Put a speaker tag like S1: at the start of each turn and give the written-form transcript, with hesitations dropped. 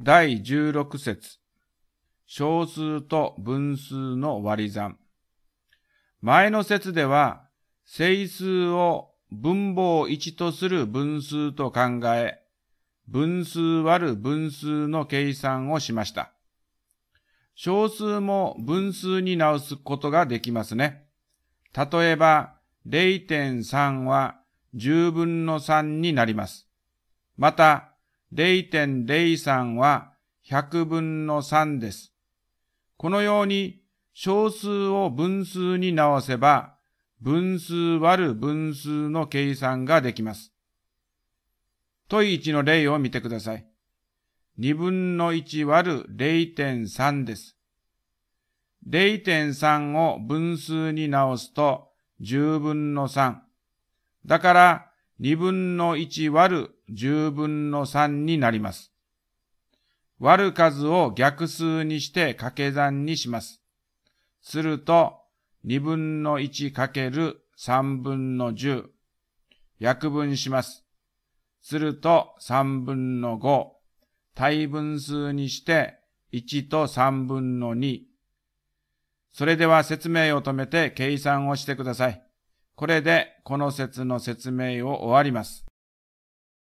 S1: 第16節。小数と分数の割り算。前の節では、整数を分母を1とする分数と考え、分数割る分数の計算をしました。小数も分数に直すことができますね。例えば、0.3 は10分の3になります。また、0.03 は100分の3です。このように小数を分数に直せば、分数割る分数の計算ができます。問1の例を見てください。2分の1割る 0.3 です。0.3 を分数に直すと10分の3。だから2分の1割る10分の3になります。割る数を逆数にして掛け算にします。すると2分の1かける3分の10。約分します。すると3分の5。対分数にして1と3分の2。それでは説明を止めて計算をしてください。これでこの節の説明を終わります。